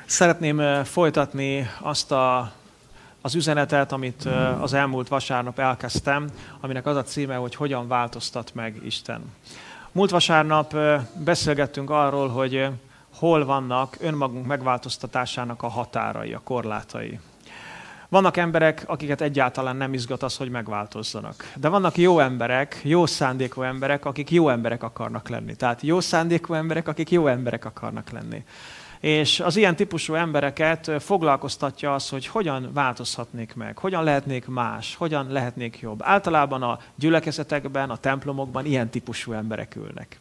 Szeretném folytatni azt az üzenetet, amit az elmúlt vasárnap elkezdtem, aminek az a címe, hogy hogyan változtat meg Isten. Múlt vasárnap beszélgettünk arról, hogy hol vannak önmagunk megváltoztatásának a határai, a korlátai. Vannak emberek, akiket egyáltalán nem izgat az, hogy megváltozzanak. De vannak jó emberek, jó szándékú emberek, akik jó emberek akarnak lenni. Tehát jó szándékú emberek, akik jó emberek akarnak lenni. És az ilyen típusú embereket foglalkoztatja az, hogy hogyan változhatnék meg, hogyan lehetnék más, hogyan lehetnék jobb. Általában a gyülekezetekben, a templomokban ilyen típusú emberek ülnek.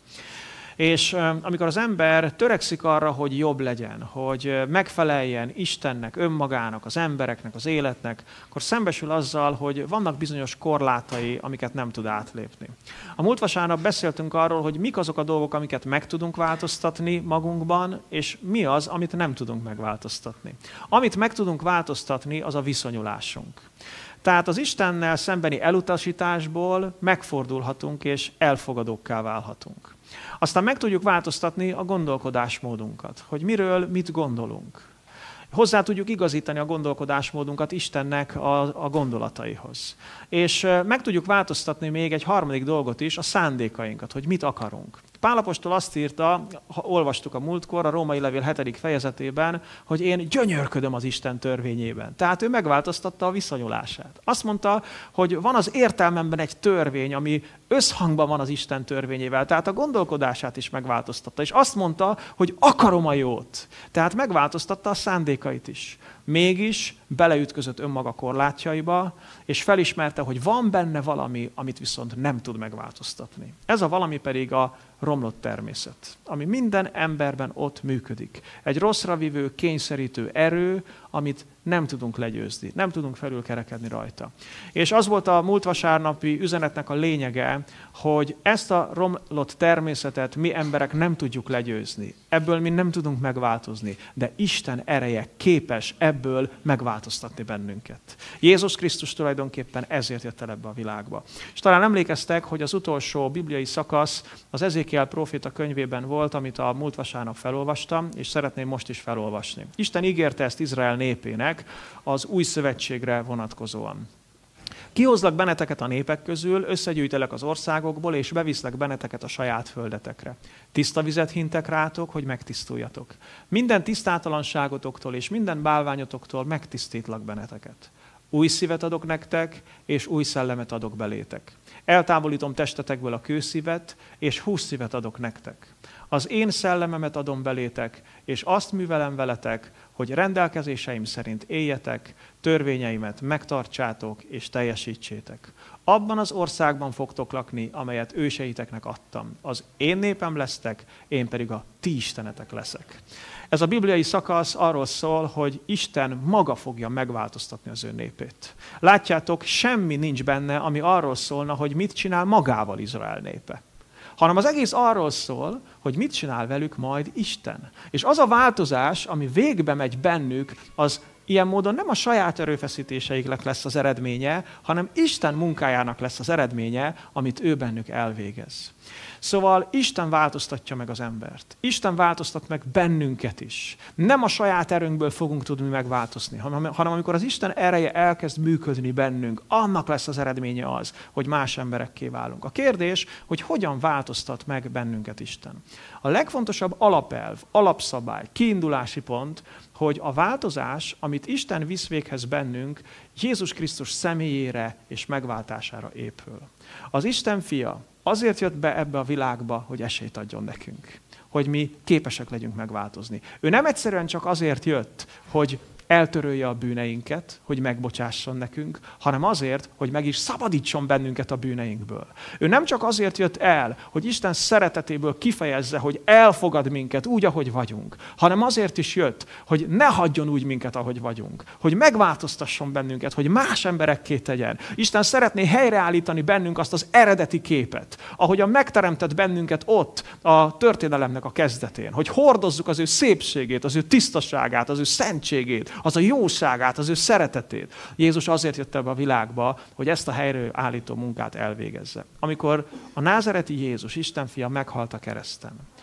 És amikor az ember törekszik arra, hogy jobb legyen, hogy megfeleljen Istennek, önmagának, az embereknek, az életnek, akkor szembesül azzal, hogy vannak bizonyos korlátai, amiket nem tud átlépni. A múlt vasárnap beszéltünk arról, hogy mik azok a dolgok, amiket meg tudunk változtatni magunkban, és mi az, amit nem tudunk megváltoztatni. Amit meg tudunk változtatni, az a viszonyulásunk. Tehát az Istennel szembeni elutasításból megfordulhatunk, és elfogadókká válhatunk. Aztán meg tudjuk változtatni a gondolkodásmódunkat, hogy miről mit gondolunk. Hozzá tudjuk igazítani a gondolkodásmódunkat Istennek a gondolataihoz. És meg tudjuk változtatni még egy harmadik dolgot is, a szándékainkat, hogy mit akarunk. Pál apostol azt írta, olvastuk a múltkor, a Római levél 7. fejezetében, hogy én gyönyörködöm az Isten törvényében. Tehát ő megváltoztatta a viszonyulását. Azt mondta, hogy van az értelmemben egy törvény, ami összhangban van az Isten törvényével, tehát a gondolkodását is megváltoztatta. És azt mondta, hogy akarom a jót. Tehát megváltoztatta a szándékait is. Mégis beleütközött önmaga korlátjaiba, és felismerte, hogy van benne valami, amit viszont nem tud megváltoztatni. Ez a valami pedig a romlott természet, ami minden emberben ott működik. Egy rosszra vívő, kényszerítő erő, amit nem tudunk legyőzni, nem tudunk felülkerekedni rajta. És az volt a múlt vasárnapi üzenetnek a lényege, hogy ezt a romlott természetet mi emberek nem tudjuk legyőzni. Ebből mi nem tudunk megváltozni, de Isten ereje képes ebből megváltoztatni bennünket. Jézus Krisztus tulajdonképpen ezért jött el ebbe a világba. És talán emlékeztek, hogy az utolsó bibliai szakasz az Ezékiel próféta könyvében volt, amit a múlt vasárnap felolvastam, és szeretném most is felolvasni. Isten ígérte ezt Izrael népének az új szövetségre vonatkozóan. Kihozlak benneteket a népek közül, összegyűjtelek az országokból, és beviszlek benneteket a saját földetekre. Tiszta vizet hintek rátok, hogy megtisztuljatok. Minden tisztátalanságotoktól és minden bálványotoktól megtisztítlak benneteket. Új szívet adok nektek, és új szellemet adok belétek. Eltávolítom testetekből a kőszívet, és hússzívet adok nektek. Az én szellememet adom belétek, és azt művelem veletek, hogy rendelkezéseim szerint éljetek, törvényeimet megtartsátok és teljesítsétek. Abban az országban fogtok lakni, amelyet őseiteknek adtam. Az én népem lesztek, én pedig a ti istenetek leszek. Ez a bibliai szakasz arról szól, hogy Isten maga fogja megváltoztatni az ő népét. Látjátok, semmi nincs benne, ami arról szólna, hogy mit csinál magával Izrael népe. Hanem az egész arról szól, hogy mit csinál velük majd Isten. És az a változás, ami végbe megy bennük, az ilyen módon nem a saját erőfeszítéseiknek lesz az eredménye, hanem Isten munkájának lesz az eredménye, amit ő bennük elvégez. Szóval Isten változtatja meg az embert. Isten változtat meg bennünket is. Nem a saját erőnkből fogunk tudni megváltozni, hanem amikor az Isten ereje elkezd működni bennünk, annak lesz az eredménye az, hogy más emberekké válunk. A kérdés, hogy hogyan változtat meg bennünket Isten. A legfontosabb alapelv, alapszabály, kiindulási pont, hogy a változás, amit Isten visz véghez bennünk, Jézus Krisztus személyére és megváltására épül. Az Isten fia azért jött be ebbe a világba, hogy esélyt adjon nekünk, hogy mi képesek legyünk megváltozni. Ő nem egyszerűen csak azért jött, hogy eltörölje a bűneinket, hogy megbocsásson nekünk, hanem azért, hogy meg is szabadítson bennünket a bűneinkből. Ő nem csak azért jött el, hogy Isten szeretetéből kifejezze, hogy elfogad minket úgy, ahogy vagyunk, hanem azért is jött, hogy ne hagyjon úgy minket, ahogy vagyunk, hogy megváltoztasson bennünket, hogy más emberekké tegyen. Isten szeretné helyreállítani bennünk azt az eredeti képet, ahogyan megteremtett bennünket ott a történelemnek a kezdetén, hogy hordozzuk az ő szépségét, az ő tisztaságát, az ő szentségét, az a jóságát, az ő szeretetét. Jézus azért jött ebbe a világba, hogy ezt a helyreállító munkát elvégezze. Amikor a názareti Jézus, Isten fia meghalt a kereszten,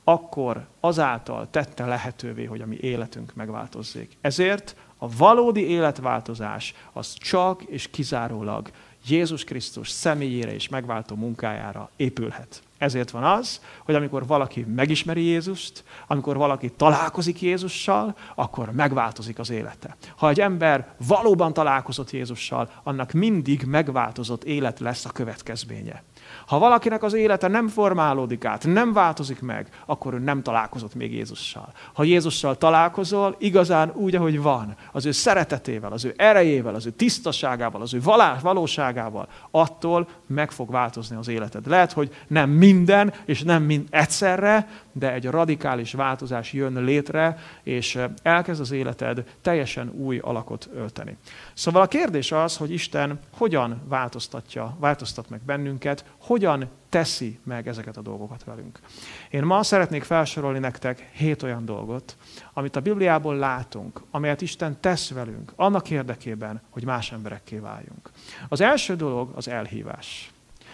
akkor azáltal tette lehetővé, hogy a mi életünk megváltozzék. Ezért a valódi életváltozás az csak és kizárólag Jézus Krisztus személyére és megváltó munkájára épülhet. Ezért van az, hogy amikor valaki megismeri Jézust, amikor valaki találkozik Jézussal, akkor megváltozik az élete. Ha egy ember valóban találkozott Jézussal, annak mindig megváltozott élet lesz a következménye. Ha valakinek az élete nem formálódik át, nem változik meg, akkor ő nem találkozott még Jézussal. Ha Jézussal találkozol, igazán úgy, ahogy van, az ő szeretetével, az ő erejével, az ő tisztaságával, az ő valóságával, attól meg fog változni az életed. Lehet, hogy nem minden, és nem mind egyszerre, de egy radikális változás jön létre, és elkezd az életed teljesen új alakot ölteni. Szóval a kérdés az, hogy Isten hogyan változtat meg bennünket, hogyan teszi meg ezeket a dolgokat velünk. Én ma szeretnék felsorolni nektek 7 olyan dolgot, amit a Bibliából látunk, amelyet Isten tesz velünk, annak érdekében, hogy más emberekké váljunk. Az első dolog az elhívás.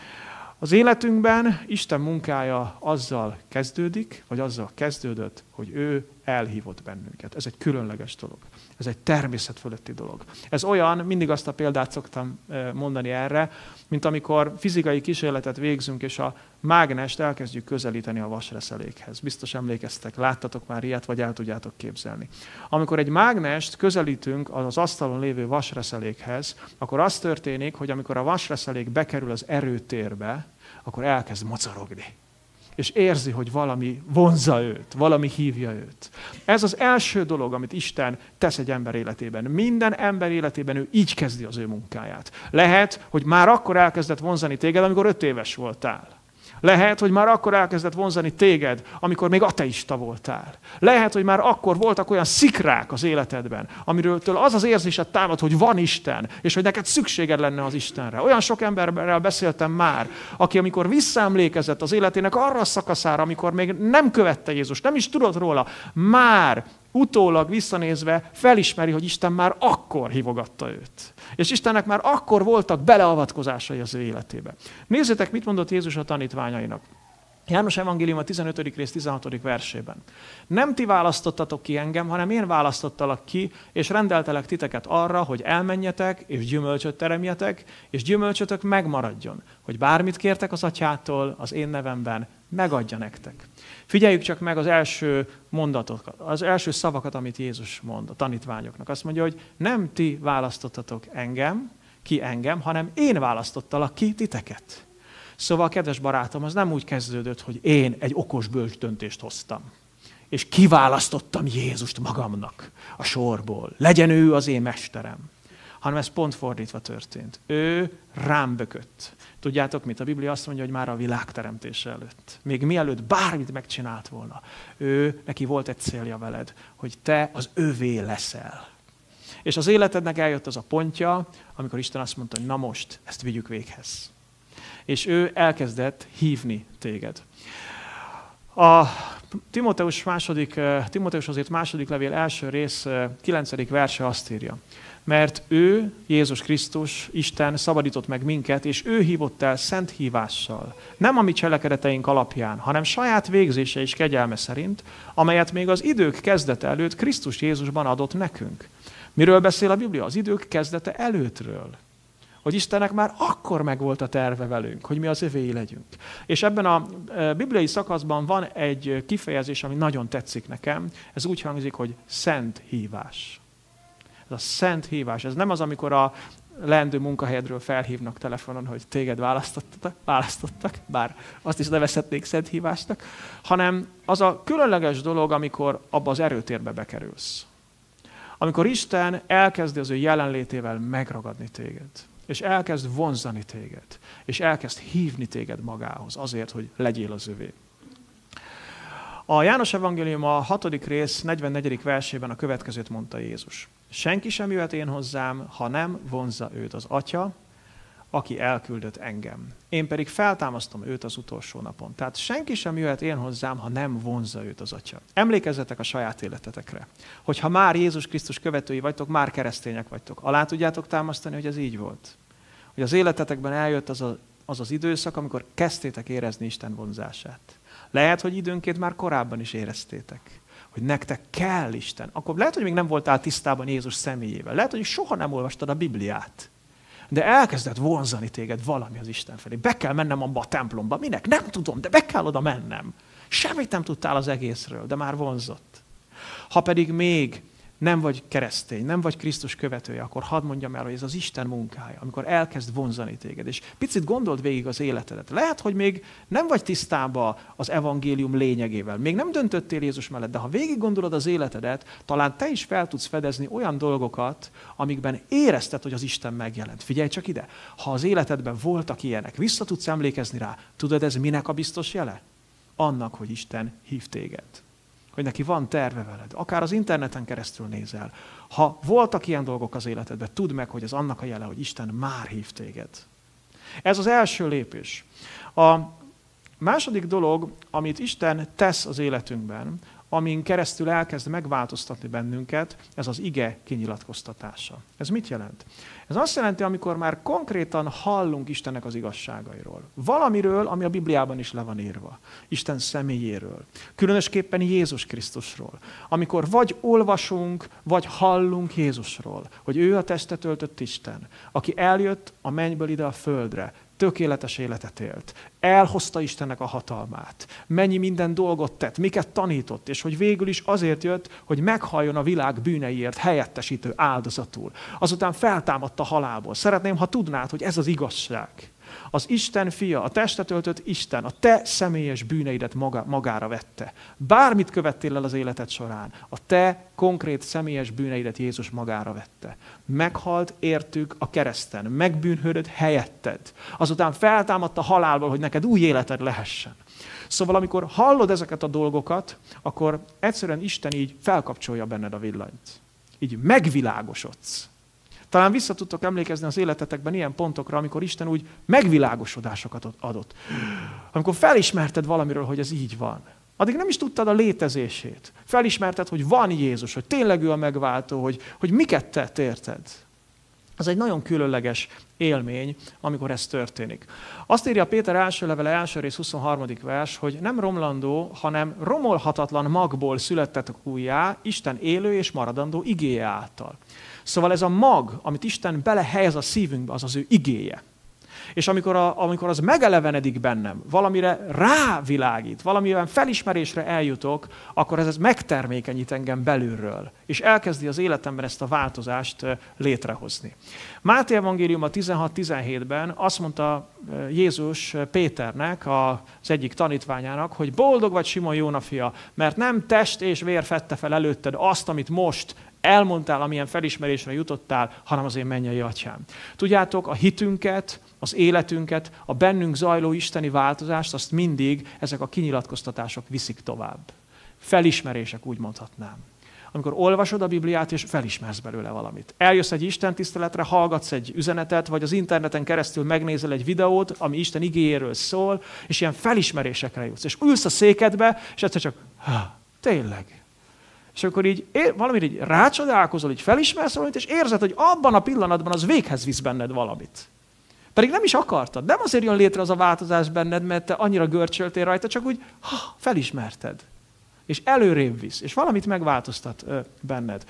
Az életünkben Isten munkája azzal kezdődik, vagy azzal kezdődött, hogy ő elhívott bennünket. Ez egy különleges dolog. Ez egy természet fölötti dolog. Ez olyan, mindig azt a példát szoktam mondani erre, mint amikor fizikai kísérletet végzünk, és a mágnest elkezdjük közelíteni a vasreszelékhez. Biztos emlékeztek, láttatok már ilyet, vagy el tudjátok képzelni. Amikor egy mágnest közelítünk az asztalon lévő vasreszelékhez, akkor az történik, hogy amikor a vasreszelék bekerül az erőtérbe, akkor elkezd mocorogni. És érzi, hogy valami vonzza őt, valami hívja őt. Ez az első dolog, amit Isten tesz egy ember életében. Minden ember életében ő így kezdi az ő munkáját. Lehet, hogy már akkor elkezdett vonzani téged, amikor 5 éves voltál. Lehet, hogy már akkor elkezdett vonzani téged, amikor még ateista voltál. Lehet, hogy már akkor voltak olyan szikrák az életedben, amiről az az érzésed támad, hogy van Isten, és hogy neked szükséged lenne az Istenre. Olyan sok emberrel beszéltem már, aki amikor visszaemlékezett az életének arra a szakaszára, amikor még nem követte Jézust, nem is tudott róla, már utólag visszanézve felismeri, hogy Isten már akkor hívogatta őt. És Istennek már akkor voltak beleavatkozásai az ő életébe. Nézzétek, mit mondott Jézus a tanítványainak. János Evangélium a 15. rész 16. versében. Nem ti választottatok ki engem, hanem én választottalak ki, és rendeltelek titeket arra, hogy elmenjetek, és gyümölcsöt teremjetek, és gyümölcsötök megmaradjon, hogy bármit kértek az atyától az én nevemben, megadja nektek. Figyeljük csak meg az első mondatokat, az első szavakat, amit Jézus mond a tanítványoknak. Azt mondja, hogy nem ti választottatok engem, hanem én választottalak ki titeket. Szóval, kedves barátom, az nem úgy kezdődött, hogy én egy okos bölcs döntést hoztam, és kiválasztottam Jézust magamnak a sorból. Legyen ő az én mesterem. Hanem ez pont fordítva történt. Ő rám bökött. Tudjátok mit? A Biblia azt mondja, hogy már a világ teremtése előtt. Még mielőtt bármit megcsinált volna. Neki volt egy célja veled, hogy te az övé leszel. És az életednek eljött az a pontja, amikor Isten azt mondta, hogy na most, ezt vigyük véghez. És ő elkezdett hívni téged. A Timóteus azért második levél első rész 9. verse azt írja. Mert ő, Jézus Krisztus, Isten szabadított meg minket, és ő hívott el szent hívással. Nem a mi cselekedeteink alapján, hanem saját végzése és kegyelme szerint, amelyet még az idők kezdete előtt Krisztus Jézusban adott nekünk. Miről beszél a Biblia? Az idők kezdete előttről. Hogy Istennek már akkor megvolt a terve velünk, hogy mi az övéi legyünk. És ebben a bibliai szakaszban van egy kifejezés, ami nagyon tetszik nekem. Ez úgy hangzik, hogy szent hívás. Ez a szent hívás. Ez nem az, amikor a leendő munkahelyedről felhívnak telefonon, hogy téged választottak, bár azt is nevezhetnék szent hívásnak, hanem az a különleges dolog, amikor abba az erőtérbe bekerülsz. Amikor Isten elkezdi az ő jelenlétével megragadni téged, és elkezd vonzani téged, és elkezd hívni téged magához azért, hogy legyél az övé. A János Evangélium a 6. rész 44. versében a következőt mondta Jézus. Senki sem jöhet én hozzám, ha nem vonzza őt az Atya, aki elküldött engem. Én pedig feltámasztom őt az utolsó napon. Tehát senki sem jöhet én hozzám, ha nem vonzza őt az Atya. Emlékezzetek a saját életetekre, hogyha már Jézus Krisztus követői vagytok, már keresztények vagytok. Alá tudjátok támasztani, hogy ez így volt. Hogy az életetekben eljött az a az az időszak, amikor kezdtétek érezni Isten vonzását. Lehet, hogy időnként már korábban is éreztétek, hogy nektek kell Isten. Akkor lehet, hogy még nem voltál tisztában Jézus személyével. Lehet, hogy soha nem olvastad a Bibliát. De elkezdett vonzani téged valami az Isten felé. Be kell mennem abba a templomba. Minek? Nem tudom, de be kell oda mennem. Semmit nem tudtál az egészről, de már vonzott. Ha pedig még nem vagy keresztény, nem vagy Krisztus követője, akkor hadd mondjam el, hogy ez az Isten munkája, amikor elkezd vonzani téged. És picit gondold végig az életedet. Lehet, hogy még nem vagy tisztában az evangélium lényegével. Még nem döntöttél Jézus mellett, de ha végig gondolod az életedet, talán te is fel tudsz fedezni olyan dolgokat, amikben érezted, hogy az Isten megjelent. Figyelj csak ide! Ha az életedben voltak ilyenek, vissza tudsz emlékezni rá, tudod, ez minek a biztos jele? Annak, hogy Isten hív téged. Hogy neki van terve veled. Akár az interneten keresztül nézel. Ha voltak ilyen dolgok az életedben, tudd meg, hogy ez annak a jele, hogy Isten már hív téged. Ez az első lépés. A második dolog, amit Isten tesz az életünkben, amin keresztül elkezd megváltoztatni bennünket, ez az ige kinyilatkoztatása. Ez mit jelent? Ez azt jelenti, amikor már konkrétan hallunk Istennek az igazságairól. Valamiről, ami a Bibliában is le van írva. Isten személyéről. Különösképpen Jézus Krisztusról. Amikor vagy olvasunk, vagy hallunk Jézusról, hogy ő a testet öltött Isten, aki eljött a mennyből ide a földre, tökéletes életet élt. Elhozta Istennek a hatalmát. Mennyi minden dolgot tett, miket tanított, és hogy végül is azért jött, hogy meghalljon a világ bűneiért helyettesítő áldozatul. Azután feltámadt a halálból. Szeretném, ha tudnád, hogy ez az igazság. Az Isten fia, a testet öltött Isten, a te személyes bűneidet magára vette. Bármit követtél el az életed során, a te konkrét személyes bűneidet Jézus magára vette. Meghalt értük a kereszten, megbűnhődött helyetted. Azután feltámadt a halálból, hogy neked új életed lehessen. Szóval amikor hallod ezeket a dolgokat, akkor egyszerűen Isten így felkapcsolja benned a villanyt. Így megvilágosodsz. Talán vissza tudtok emlékezni az életetekben ilyen pontokra, amikor Isten úgy megvilágosodásokat adott. Amikor felismerted valamiről, hogy ez így van. Addig nem is tudtad a létezését. Felismerted, hogy van Jézus, hogy tényleg ő a megváltó, hogy miket tett, érted? Ez egy nagyon különleges élmény, amikor ez történik. Azt írja Péter első levele, első rész 23. vers, hogy nem romlandó, hanem romolhatatlan magból születtetek újjá, Isten élő és maradandó igéje által. Szóval ez a mag, amit Isten belehelyez a szívünkbe, az az ő igéje. És amikor az megelevenedik bennem, valamire rávilágít, valamivel felismerésre eljutok, akkor ez megtermékenyít engem belülről. És elkezdi az életemben ezt a változást létrehozni. Máté evangélium a 16-17-ben azt mondta Jézus Péternek, az egyik tanítványának, hogy boldog vagy Simon Jóna fia, mert nem test és vér fedte fel előtted azt, amit most elmondtál, amilyen felismerésre jutottál, hanem az én mennyei atyám. Tudjátok, a hitünket, az életünket, a bennünk zajló isteni változást, azt mindig ezek a kinyilatkoztatások viszik tovább. Felismerések, úgy mondhatnám. Amikor olvasod a Bibliát, és felismersz belőle valamit. Eljössz egy istentiszteletre, hallgatsz egy üzenetet, vagy az interneten keresztül megnézel egy videót, ami Isten igéjéről szól, és ilyen felismerésekre jutsz. És ülsz a székedbe, és egyszer csak, tényleg. És akkor így valamire így rácsodálkozol, így felismersz valamit, és érzed, hogy abban a pillanatban az véghez visz benned valamit. Pedig nem is akartad. Nem azért jön létre az a változás benned, mert te annyira görcsöltél rajta, csak úgy felismerted. És előrébb visz, és valamit megváltoztat benned.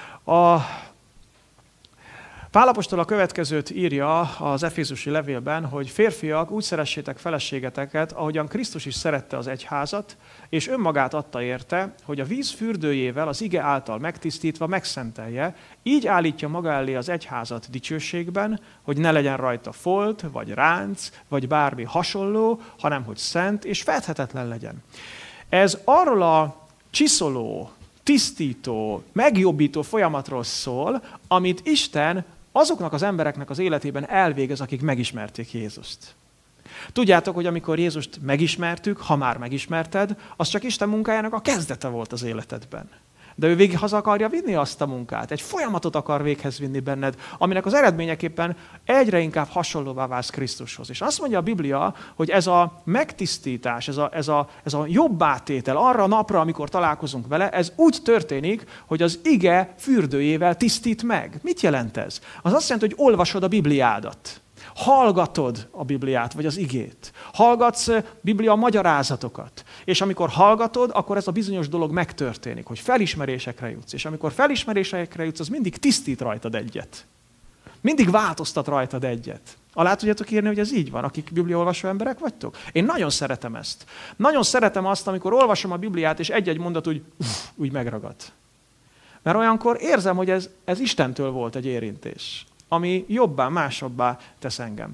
Pál apostol a következőt írja az Efézusi levélben, hogy férfiak, úgy szeressétek feleségeteket, ahogyan Krisztus is szerette az egyházat, és önmagát adta érte, hogy a víz fürdőjével az ige által megtisztítva megszentelje, így állítja maga elé az egyházat dicsőségben, hogy ne legyen rajta folt, vagy ránc, vagy bármi hasonló, hanem hogy szent és fedhetetlen legyen. Ez arról a csiszoló, tisztító, megjobbító folyamatról szól, amit Isten azoknak az embereknek az életében elvégez, akik megismerték Jézust. Tudjátok, hogy amikor Jézust megismertük, ha már megismerted, az csak Isten munkájának a kezdete volt az életedben. De ő végig haza akarja vinni azt a munkát. Egy folyamatot akar véghez vinni benned, aminek az eredményeképpen egyre inkább hasonlóvá válsz Krisztushoz. És azt mondja a Biblia, hogy ez a megtisztítás, ez a jobbátétel arra a napra, amikor találkozunk vele, ez úgy történik, hogy az ige fürdőjével tisztít meg. Mit jelent ez? Az azt jelenti, hogy olvasod a Bibliádat. Hallgatod a Bibliát, vagy az igét. Hallgatsz Biblia magyarázatokat. És amikor hallgatod, akkor ez a bizonyos dolog megtörténik, hogy felismerésekre jutsz. És amikor felismerésekre jutsz, az mindig tisztít rajtad egyet. Mindig változtat rajtad egyet. Alá tudjátok írni, hogy ez így van, akik bibliaolvasó emberek vagytok? Én nagyon szeretem ezt. Nagyon szeretem azt, amikor olvasom a Bibliát, és egy-egy mondat úgy megragad. Mert olyankor érzem, hogy ez Istentől volt egy érintés, ami jobbá, másabbá tesz engem.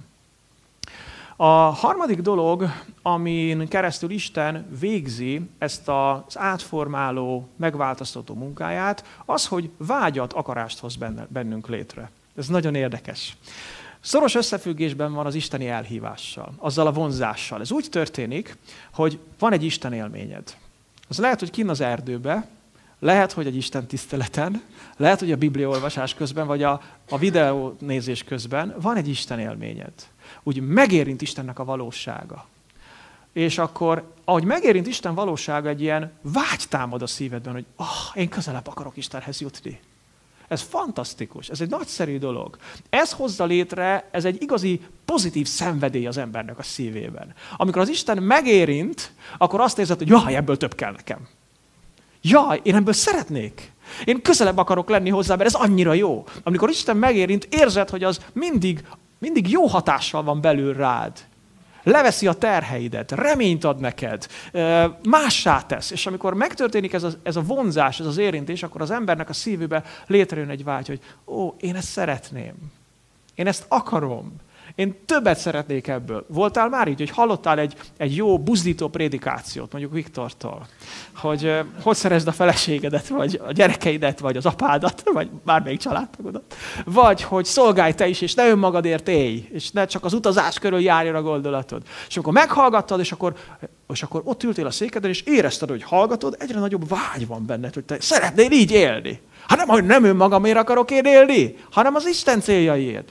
A harmadik dolog, amin keresztül Isten végzi ezt az átformáló, megváltoztató munkáját, az, hogy vágyat, akarást hoz bennünk létre. Ez nagyon érdekes. Szoros összefüggésben van az isteni elhívással, azzal a vonzással. Ez úgy történik, hogy van egy Isten élményed. Az lehet, hogy kinn az erdőbe, lehet, hogy egy Isten tiszteleten, lehet, hogy a bibliaolvasás közben, vagy a videónézés közben van egy Isten élményed. Úgy megérint Istennek a valósága. És akkor, ahogy megérint Isten valósága, egy ilyen vágy támad a szívedben, hogy én közelebb akarok Istenhez jutni. Ez fantasztikus, ez egy nagyszerű dolog. Ez hozza létre, ez egy igazi pozitív szenvedély az embernek a szívében. Amikor az Isten megérint, akkor azt érzed, hogy jaj, ebből több kell nekem. Jaj, én ebből szeretnék. Én közelebb akarok lenni hozzá, mert ez annyira jó. Amikor Isten megérint, érzed, hogy az mindig jó hatással van belül rád. Leveszi a terheidet, reményt ad neked, mássá tesz. És amikor megtörténik ez a vonzás, ez az érintés, akkor az embernek a szívébe létrejön egy vágy, hogy én ezt szeretném. Én ezt akarom. Én többet szeretnék ebből. Voltál már így, hogy hallottál egy jó buzdító prédikációt, mondjuk Viktortól, hogy szerezd a feleségedet, vagy a gyerekeidet, vagy az apádat, vagy bármelyik családtagodat. Vagy hogy szolgálj te is, és ne önmagadért élj, és ne csak az utazás körül járjon a gondolatod. És akkor meghallgattad, és akkor ott ültél a székeden, és érezted, hogy hallgatod, egyre nagyobb vágy van benned, hogy te szeretnél így élni. Nem önmagamért akarok én élni, hanem az Isten céljaiért.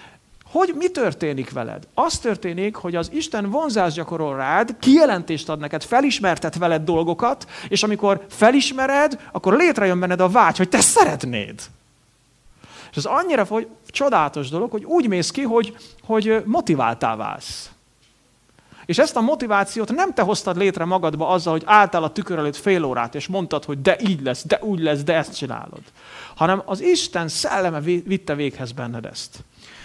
Mi történik veled? Az történik, hogy az Isten vonzást gyakorol rád, kijelentést ad neked, felismertet veled dolgokat, és amikor felismered, akkor létrejön benned a vágy, hogy te szeretnéd. És ez annyira csodálatos dolog, hogy úgy mész ki, hogy motiváltá válsz. És ezt a motivációt nem te hoztad létre magadba azzal, hogy álltál a tükör előtt fél órát, és mondtad, hogy de így lesz, de úgy lesz, de ezt csinálod. Hanem az Isten szelleme vitte véghez benned ezt.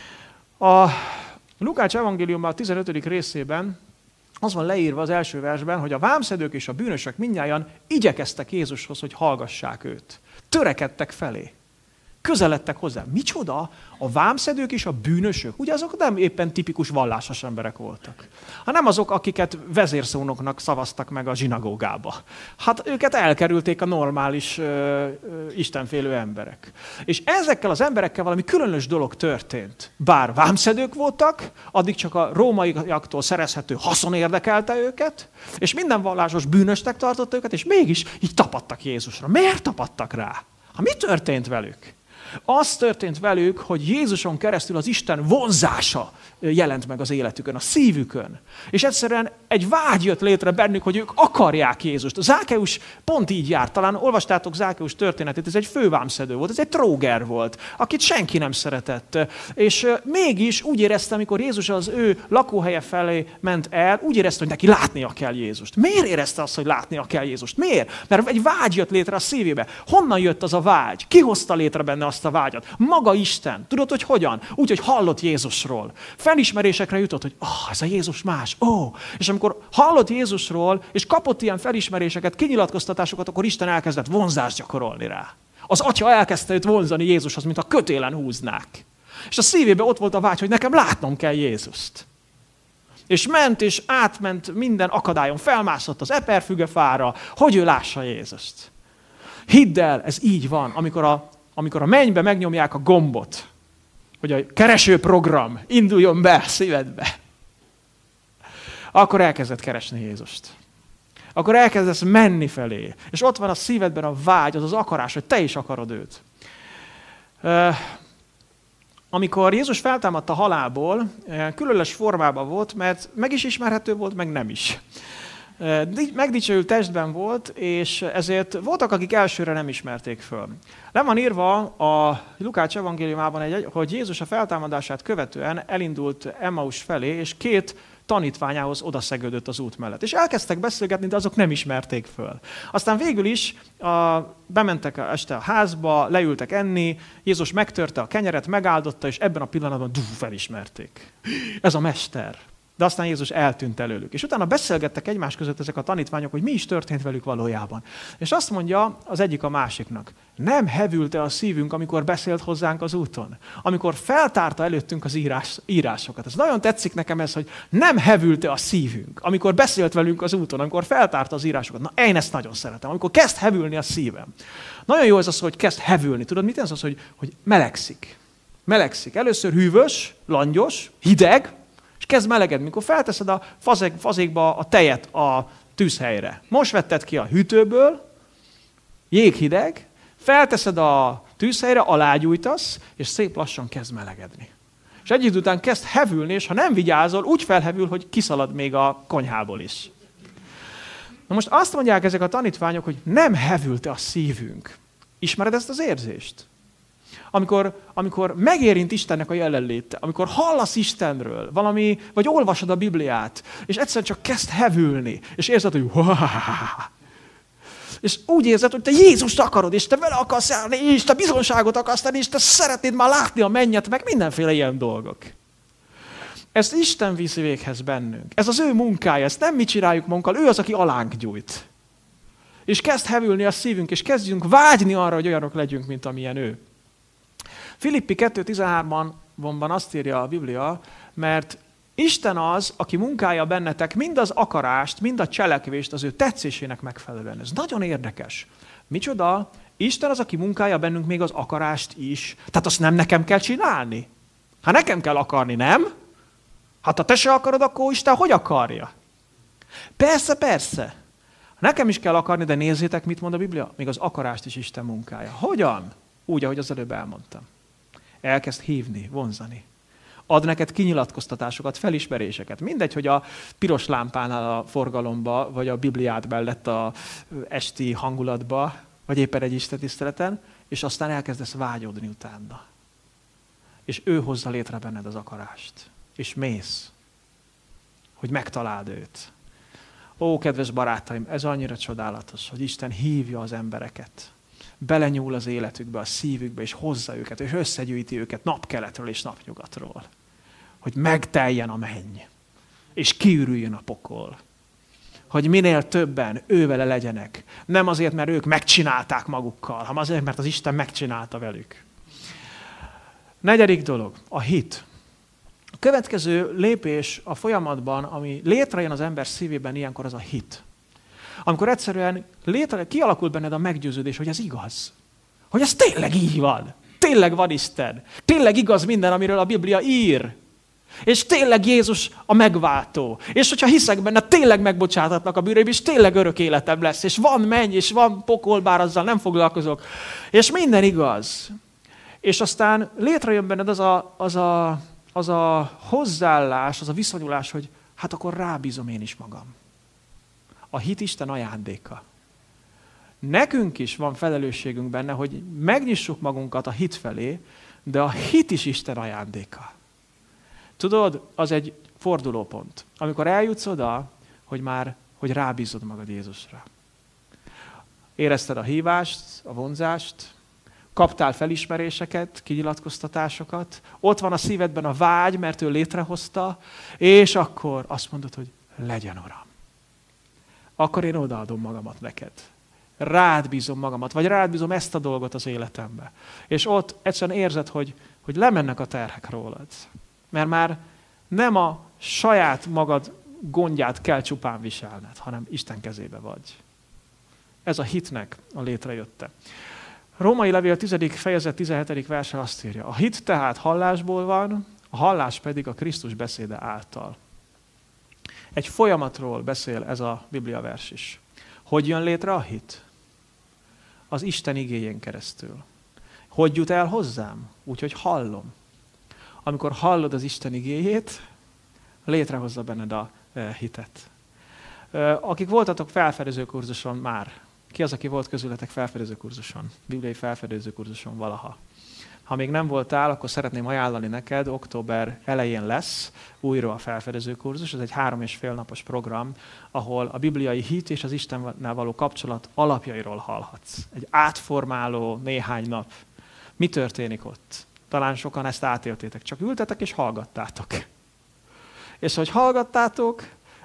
A Lukács evangéliumban a 15. részében az van leírva az első versben, hogy a vámszedők és a bűnösök mindnyájan igyekeztek Jézushoz, hogy hallgassák őt. Törekedtek felé. Közeledtek hozzá. Micsoda? A vámszedők és a bűnösök? Ugye azok nem éppen tipikus vallásos emberek voltak, hanem azok, akiket vezérszónoknak szavaztak meg a zsinagógába. Őket elkerülték a normális istenfélő emberek. És ezekkel az emberekkel valami különös dolog történt. Bár vámszedők voltak, addig csak a rómaiaktól szerezhető haszon érdekelte őket, és minden vallásos bűnösnek tartotta őket, és mégis így tapadtak Jézusra. Miért tapadtak rá? Mi történt velük? Az történt velük, hogy Jézuson keresztül az Isten vonzása jelent meg az életükön, a szívükön. És egyszerűen egy vágy jött létre bennük, hogy ők akarják Jézust. Zákeus pont így járt. Talán olvastátok Zákeus történetét, ez egy fővámszedő volt, ez egy tróger volt, akit senki nem szeretett. És mégis úgy érezte, amikor Jézus az ő lakóhelye felé ment el, úgy érezte, hogy neki látnia kell Jézust. Miért érezte azt, hogy látnia kell Jézust? Miért? Mert egy vágy jött létre a szívébe. Honnan jött az a vágy? Ki hozta létre benne azt a vágyat? Maga Isten. Tudod, hogy hogyan? Úgy, hogy hallott Jézusról. Felismerésekre jutott, hogy ez a Jézus más. És amikor hallott Jézusról, és kapott ilyen felismeréseket, kinyilatkoztatásokat, akkor Isten elkezdett vonzást gyakorolni rá. Az Atya elkezdte őt vonzani Jézushoz, mint a kötélen húznák. És a szívében ott volt a vágy, hogy nekem látnom kell Jézust. És ment, és átment minden akadályon, felmászott az eperfügefára, hogy ő lássa Jézust. Hidd el, ez így van, amikor a mennybe megnyomják a gombot, hogy a keresőprogram induljon be a szívedbe, akkor elkezded keresni Jézust. Akkor elkezdesz menni felé. És ott van a szívedben a vágy, az akarás, hogy te is akarod őt. Amikor Jézus feltámadt a halálból, különleges formában volt, mert meg is ismerhető volt, meg nem is. Megdicsőült testben volt, és ezért voltak, akik elsőre nem ismerték föl. Le van írva a Lukács evangéliumában, hogy Jézus a feltámadását követően elindult Emmaus felé, és 2 tanítványához odaszegődött az út mellett. És elkezdtek beszélgetni, de azok nem ismerték föl. Aztán végül is bementek este a házba, leültek enni, Jézus megtörte a kenyeret, megáldotta, és ebben a pillanatban felismerték. Ez a mester. De aztán Jézus eltűnt előlük. És utána beszélgettek egymás között ezek a tanítványok, hogy mi is történt velük valójában. És azt mondja az egyik a másiknak, nem hevült-e a szívünk, amikor beszélt hozzánk az úton? Amikor feltárta előttünk az írásokat. Ez nagyon tetszik nekem ez, hogy nem hevült-e a szívünk, amikor beszélt velünk az úton, amikor feltárta az írásokat. Na, én ezt nagyon szeretem, amikor kezd hevülni a szívem. Nagyon jó ez az, hogy kezd hevülni. Tudod, mit ez az, hogy melegszik. Melegszik. Először hűvös, langyos, hideg, és kezd melegedni, mikor felteszed a fazékba a tejet a tűzhelyre. Most vetted ki a hűtőből, jéghideg, felteszed a tűzhelyre, alágyújtasz, és szép lassan kezd melegedni. És egy idő után kezd hevülni, és ha nem vigyázol, úgy felhevül, hogy kiszalad még a konyhából is. Na most azt mondják ezek a tanítványok, hogy nem hevült-e a szívünk. Ismered ezt az érzést? Amikor megérint Istennek a jelenléte, amikor hallasz Istenről valami, vagy olvasod a Bibliát, és egyszerűen csak kezd hevülni, és érzed, hogy és úgy érzed, hogy te Jézust akarod, és te vele akarsz állni, és te bizonságot akarsz tenni, és te szeretnéd már látni a mennyet, meg mindenféle ilyen dolgok. Ezt Isten viszi véghez bennünk. Ez az ő munkája, ezt nem mi csináljuk magunkkal, ő az, aki alánk gyújt. És kezd hevülni a szívünk, és kezdjünk vágyni arra, hogy olyanok legyünk, mint amilyen ő. Filippi 2.13-ban azt írja a Biblia, mert Isten az, aki munkálja bennetek mind az akarást, mind a cselekvést az ő tetszésének megfelelően. Ez nagyon érdekes. Micsoda? Isten az, aki munkálja bennünk még az akarást is. Tehát azt nem nekem kell csinálni? Ha nekem kell akarni, nem? Hát ha te se akarod, akkor Isten hogy akarja? Persze, persze. Nekem is kell akarni, de nézzétek, mit mond a Biblia. Még az akarást is Isten munkája. Hogyan? Úgy, ahogy az előbb elmondtam. Elkezd hívni, vonzani. Ad neked kinyilatkoztatásokat, felismeréseket. Mindegy, hogy a piros lámpánál a forgalomba, vagy a Bibliát mellett a esti hangulatba, vagy éppen egy istentiszteleten, és aztán elkezdesz vágyódni utána. És ő hozza létre benned az akarást. És mész, hogy megtaláld őt. Ó, kedves barátaim, ez annyira csodálatos, hogy Isten hívja az embereket. Belenyúl az életükbe, a szívükbe, és hozza őket, és összegyűjti őket napkeletről és napnyugatról. Hogy megteljen a menny, és kiürüljön a pokol. Hogy minél többen ővele legyenek. Nem azért, mert ők megcsinálták magukkal, hanem azért, mert az Isten megcsinálta velük. 4. dolog, a hit. A következő lépés a folyamatban, ami létrejön az ember szívében ilyenkor, az a hit. Amikor egyszerűen kialakul benned a meggyőződés, hogy ez igaz. Hogy ez tényleg így van. Tényleg van Isten. Tényleg igaz minden, amiről a Biblia ír. És tényleg Jézus a megváltó. És hogyha hiszek benne, tényleg megbocsátatnak a bűneim, és tényleg örök életem lesz. És van menny, és van pokol, bár azzal nem foglalkozok. És minden igaz. És aztán létrejön benned az a hozzáállás, az a viszonyulás, hogy hát akkor rábízom én is magam. A hit Isten ajándéka. Nekünk is van felelősségünk benne, hogy megnyissuk magunkat a hit felé, de a hit is Isten ajándéka. Tudod, az egy fordulópont. Amikor eljutsz oda, hogy rábízod magad Jézusra. Érezted a hívást, a vonzást, kaptál felismeréseket, kinyilatkoztatásokat, ott van a szívedben a vágy, mert ő létrehozta, és akkor azt mondod, hogy legyen, Uram. Akkor én odaadom magamat neked. Rád bízom magamat, vagy rád bízom ezt a dolgot az életembe. És ott egyszerűen érzed, hogy lemennek a terhek rólad. Mert már nem a saját magad gondját kell csupán viselned, hanem Isten kezébe vagy. Ez a hitnek a létrejötte. Római levél 10. fejezet 17. verse azt írja, a hit tehát hallásból van, a hallás pedig a Krisztus beszéde által. Egy folyamatról beszél ez a Biblia vers is. Hogy jön létre a hit? Az Isten igéjén keresztül. Hogy jut el hozzám? Úgyhogy hallom. Amikor hallod az Isten igéjét, létrehozza benned a hitet. Akik voltatok felfedező kurzuson már, ki az, aki volt közületek felfedező kurzuson, bibliai felfedező kurzuson valaha? Ha még nem voltál, akkor szeretném ajánlani neked, október elején lesz újra a felfedező kurzus. Ez egy 3,5 napos program, ahol a bibliai hit és az Istennel való kapcsolat alapjairól hallhatsz. Egy átformáló néhány nap. Mi történik ott? Talán sokan ezt átéltétek, csak ültetek és hallgattátok. És hogy hallgattátok,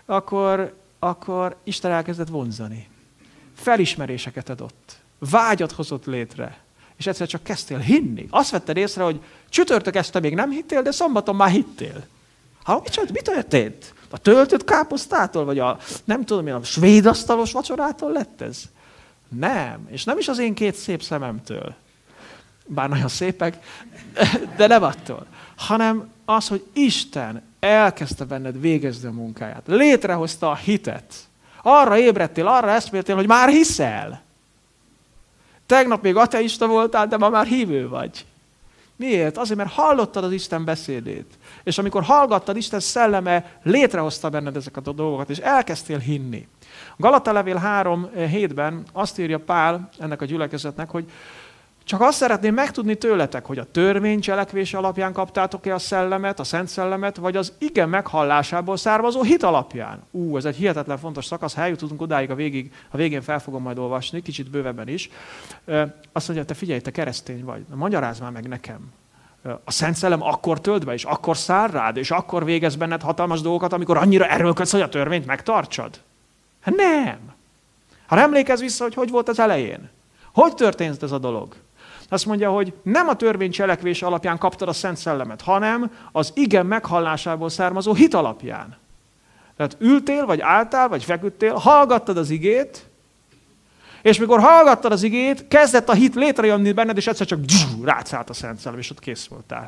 akkor Isten elkezdett vonzani. Felismeréseket adott. Vágyat hozott létre. És egyszer csak kezdtél hinni. Azt vetted észre, hogy csütörtök este még nem hittél, de szombaton már hittél. Mi történt? A töltött káposztától, vagy a svéd asztalos vacsorától lett ez? Nem. És nem is az én 2 szép szememtől. Bár nagyon szépek, de nem attól. Hanem az, hogy Isten elkezdte benned végezni a munkáját. Létrehozta a hitet. Arra ébredtél, arra eszméltél, hogy már hiszel. Tegnap még ateista voltál, de ma már hívő vagy. Miért? Azért, mert hallottad az Isten beszédét. És amikor hallgattad, Isten szelleme létrehozta benned ezeket a dolgokat, és elkezdtél hinni. Galata levél 3:7-ben azt írja Pál ennek a gyülekezetnek, hogy csak azt szeretném megtudni tőletek, hogy a törvény cselekvése alapján kaptátok-e a szellemet, a szent szellemet, vagy az ige meghallásából származó hit alapján. Ez egy hihetetlen fontos szakasz, ha eljutunk odáig a végén fel fogom majd olvasni, kicsit bővebben is. Azt mondja, te figyelj, te keresztény vagy, magyarázd már meg nekem. A szent szellem akkor tölt be, és akkor száll rád, és akkor végez benned hatalmas dolgokat, amikor annyira erőlködsz, hogy a törvényt megtartsad? Hát nem. Ha emlékezz vissza, hogy volt az elején. Hogy történt ez a dolog? Azt mondja, hogy nem a törvény cselekvése alapján kaptad a Szent Szellemet, hanem az ige meghallásából származó hit alapján. Tehát ültél, vagy álltál, vagy feküdtél, hallgattad az igét, és mikor hallgattad az igét, kezdett a hit létrejönni benned, és egyszer csak rátszállt a Szent Szellem, és ott kész voltál.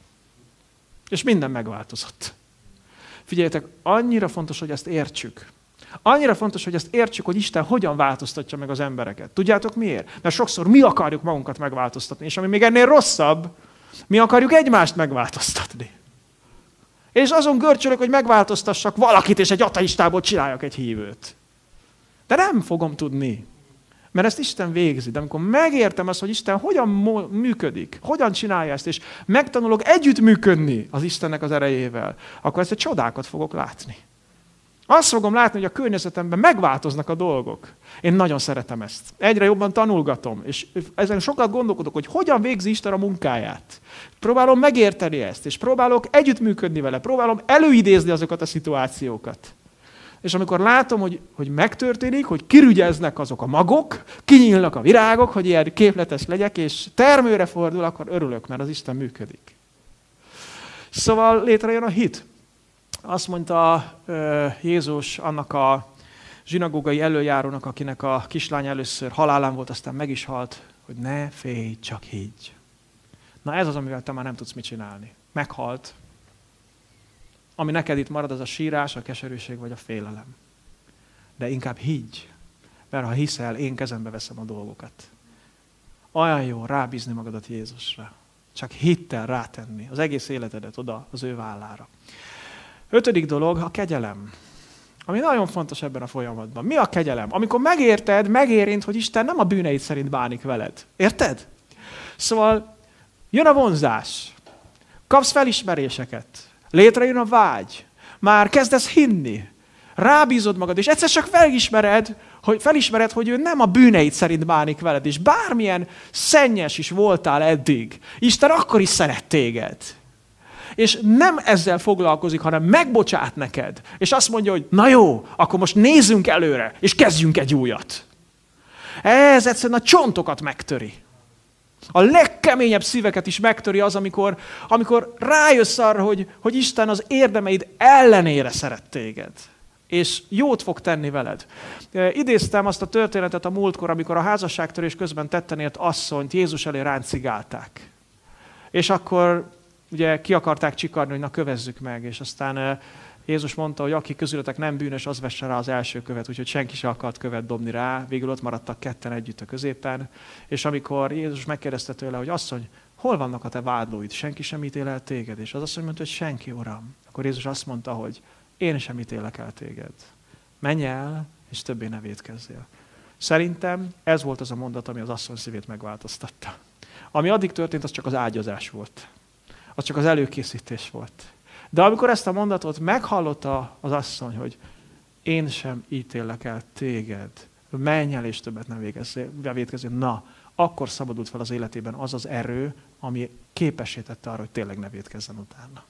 És minden megváltozott. Figyeljetek, annyira fontos, hogy ezt értsük. Annyira fontos, hogy ezt értsük, hogy Isten hogyan változtatja meg az embereket. Tudjátok miért? Mert sokszor mi akarjuk magunkat megváltoztatni, és ami még ennél rosszabb, mi akarjuk egymást megváltoztatni. És azon görcsölök, hogy megváltoztassak valakit, és egy ateistából csináljak egy hívőt. De nem fogom tudni, mert ezt Isten végzi. De amikor megértem azt, hogy Isten hogyan működik, hogyan csinálja ezt, és megtanulok együttműködni az Istennek az erejével, akkor ezt egy csodákat fogok látni. Azt fogom látni, hogy a környezetemben megváltoznak a dolgok. Én nagyon szeretem ezt. Egyre jobban tanulgatom, és ezen sokat gondolkodok, hogy hogyan végzi Isten a munkáját. Próbálom megérteni ezt, és próbálok együttműködni vele, próbálom előidézni azokat a szituációkat. És amikor látom, hogy megtörténik, hogy kirügyeznek azok a magok, kinyílnak a virágok, hogy ilyen képletes legyek, és termőre fordul, akkor örülök, mert az Isten működik. Szóval létrejön a hit. Azt mondta Jézus annak a zsinagógai előjárónak, akinek a kislány először halálán volt, aztán meg is halt, hogy ne félj, csak higgy. Na ez az, amivel te már nem tudsz mit csinálni. Meghalt. Ami neked itt marad, az a sírás, a keserűség vagy a félelem. De inkább higgy, mert ha hiszel, én kezembe veszem a dolgokat. Olyan jó rábízni magadat Jézusra. Csak hittel rátenni az egész életedet oda az ő vállára. 5. dolog a kegyelem, ami nagyon fontos ebben a folyamatban. Mi a kegyelem? Amikor megérted, megérint, hogy Isten nem a bűneid szerint bánik veled. Érted? Szóval jön a vonzás, kapsz felismeréseket, létrejön a vágy, már kezdesz hinni, rábízod magad, és egyszer csak felismered, hogy ő nem a bűneid szerint bánik veled, és bármilyen szennyes is voltál eddig, Isten akkor is szeret téged. És nem ezzel foglalkozik, hanem megbocsát neked. És azt mondja, hogy na jó, akkor most nézzünk előre, és kezdjünk egy újat. Ez egyszerűen a csontokat megtöri. A legkeményebb szíveket is megtöri az, amikor rájössz arra, hogy Isten az érdemeid ellenére szeret téged. És jót fog tenni veled. Idéztem azt a történetet a múltkor, amikor a házasságtörés közben tetten ért asszonyt Jézus elé ráncigálták. És akkor ugye ki akarták csikarni, hogy na kövezzük meg, és aztán Jézus mondta, hogy aki közületek nem bűnös, az vesse rá az első követ, úgyhogy senki se akart követ dobni rá, végül ott maradtak ketten együtt a középen, és amikor Jézus megkérdezte tőle, hogy asszony, hol vannak a te vádlóid, senki sem ítél el téged, és az asszony mondta, hogy senki, Uram. Akkor Jézus azt mondta, hogy én sem ítélek el téged. Menj el, és többé ne vétkezzél. Szerintem ez volt az a mondat, ami az asszony szívét megváltoztatta. Ami addig történt, az csak az ágyazás volt. Az csak az előkészítés volt. De amikor ezt a mondatot meghallotta az asszony, hogy én sem ítélek el téged, menj el és többet ne vétkezzél, na, akkor szabadult fel az életében az az erő, ami képessé tette arra, hogy tényleg ne vétkezzen utána.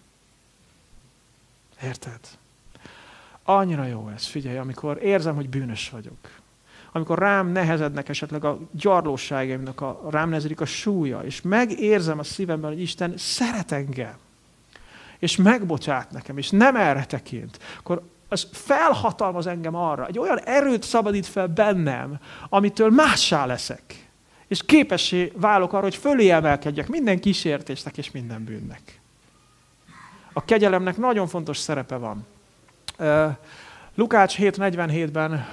Érted? Annyira jó ez, figyelj, amikor érzem, hogy bűnös vagyok. Amikor rám nehezednek esetleg a gyarlóságaimnak, rám nehezedik a súlya, és megérzem a szívemben, hogy Isten szeret engem, és megbocsát nekem, és nem erre tekint, akkor az felhatalmaz engem arra, egy olyan erőt szabadít fel bennem, amitől mássá leszek. És képessé válok arra, hogy fölé emelkedjek minden kísértésnek és minden bűnnek. A kegyelemnek nagyon fontos szerepe van. Lukács 7:47-ben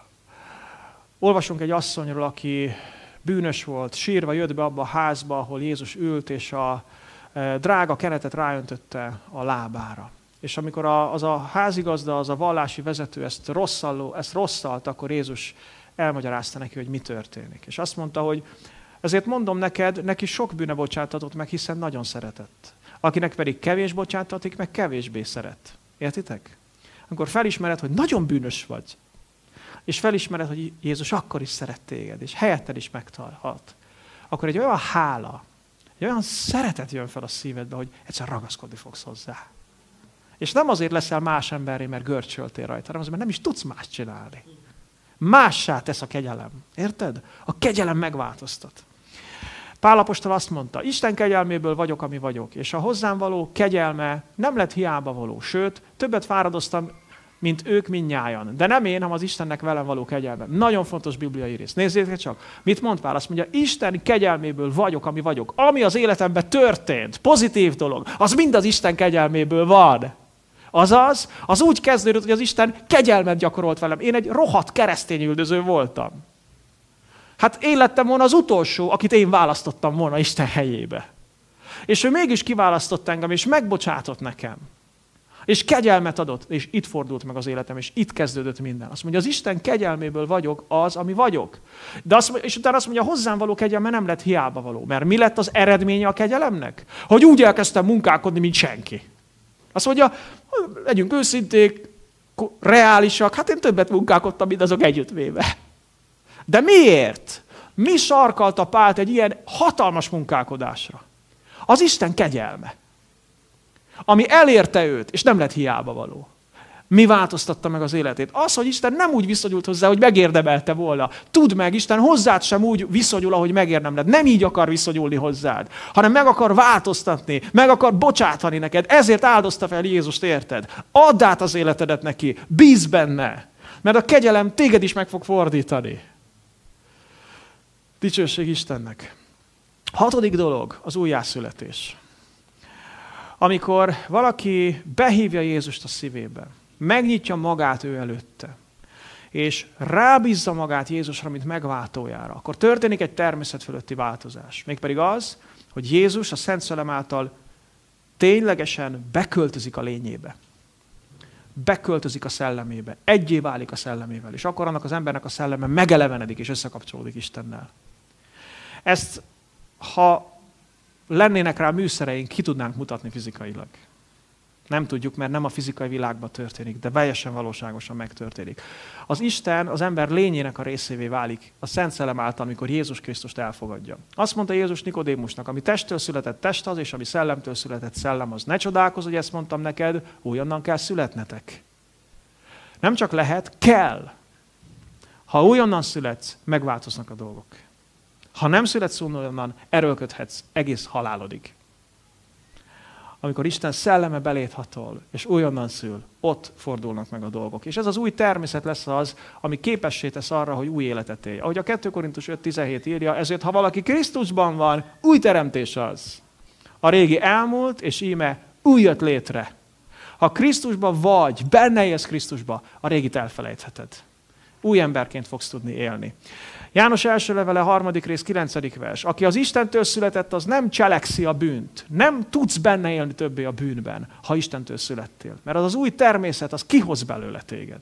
olvasunk egy asszonyról, aki bűnös volt, sírva jött be abba a házba, ahol Jézus ült, és a drága kenetet ráöntötte a lábára. És amikor az a házigazda, az a vallási vezető ezt rosszalt, akkor Jézus elmagyarázta neki, hogy mi történik. És azt mondta, hogy ezért mondom neked, neki sok bűne bocsátatott meg, hiszen nagyon szeretett. Akinek pedig kevés bocsátatik, meg kevésbé szeret. Értitek? Amikor felismered, hogy nagyon bűnös vagy, és felismered, hogy Jézus akkor is szeret téged, és helyetted is megtalhat, akkor egy olyan hála, egy olyan szeretet jön fel a szívedbe, hogy egyszer ragaszkodni fogsz hozzá. És nem azért leszel más emberré, mert görcsöltél rajta, hanem azért, mert nem is tudsz más csinálni. Mássá tesz a kegyelem. Érted? A kegyelem megváltoztat. Pál apostol azt mondta, Isten kegyelméből vagyok, ami vagyok, és a hozzám való kegyelme nem lett hiába való. Sőt, többet fáradoztam, mint ők mindnyájan. De nem én, hanem az Istennek velem való kegyelme. Nagyon fontos bibliai rész. Nézzétek csak, mit mond Pál? Azt mondja, Isten kegyelméből vagyok, ami vagyok. Ami az életemben történt, pozitív dolog, az mind az Isten kegyelméből van. Azaz, az úgy kezdődött, hogy az Isten kegyelmet gyakorolt velem. Én egy rohadt keresztényüldöző voltam. Hát én lettem volna az utolsó, akit én választottam volna Isten helyébe. És ő mégis kiválasztott engem, és megbocsátott nekem. És kegyelmet adott, és itt fordult meg az életem, és itt kezdődött minden. Azt mondja, az Isten kegyelméből vagyok az, ami vagyok. És utána azt mondja, hozzám való kegyelme nem lett hiába való. Mert mi lett az eredménye a kegyelemnek? Hogy úgy elkezdtem munkálkodni, mint senki. Azt mondja, legyünk őszinték, reálisak, hát én többet munkálkodtam, mint azok együttvéve. De miért? Mi sarkalta Pált egy ilyen hatalmas munkálkodásra? Az Isten kegyelme, ami elérte őt, és nem lett hiába való. Mi változtatta meg az életét? Az, hogy Isten nem úgy viszonyult hozzá, hogy megérdemelte volna. Tudd meg, Isten hozzád sem úgy viszonyul, ahogy megérdemled. Nem így akar viszonyulni hozzád, hanem meg akar változtatni, meg akar bocsátani neked. Ezért áldozta fel Jézust, érted? Add át az életedet neki, bízz benne, mert a kegyelem téged is meg fog fordítani. Dicsőség Istennek. 6. dolog, az újjászületés. Amikor valaki behívja Jézust a szívébe, megnyitja magát ő előtte, és rábízza magát Jézusra, mint megváltójára, akkor történik egy természet fölötti változás. Mégpedig az, hogy Jézus a Szent Szellem által ténylegesen beköltözik a lényébe. Beköltözik a szellemébe. Egyé válik a szellemével. És akkor annak az embernek a szelleme megelevenedik és összekapcsolódik Istennel. Ezt, ha lennének rá műszereink, ki tudnánk mutatni fizikailag. Nem tudjuk, mert nem a fizikai világban történik, de teljesen valóságosan megtörténik. Az Isten az ember lényének a részévé válik a Szent Szellem által, amikor Jézus Krisztust elfogadja. Azt mondta Jézus Nikodémusnak, ami testtől született test az, és ami szellemtől született szellem az. Ne csodálkozz, hogy ezt mondtam neked, újonnan kell születnetek. Nem csak lehet, kell. Ha újonnan születsz, megváltoznak a dolgok. Ha nem születsz újonnan, erőlködhetsz egész halálodig. Amikor Isten szelleme beléd hatol, és újonnan szül, ott fordulnak meg a dolgok. És ez az új természet lesz az, ami képessé tesz arra, hogy új életet élj. Ahogy a 2 Korintus 5:17 írja, ezért ha valaki Krisztusban van, új teremtés az. A régi elmúlt, és íme új jött létre. Ha Krisztusban vagy, benne élsz Krisztusba, a régit elfelejtheted. Új emberként fogsz tudni élni. János első levele 3. rész 9. vers. Aki az Istentől született, az nem cselekszi a bűnt. Nem tudsz benne élni többé a bűnben, ha Istentől születtél. Mert az az új természet, az kihoz belőle téged.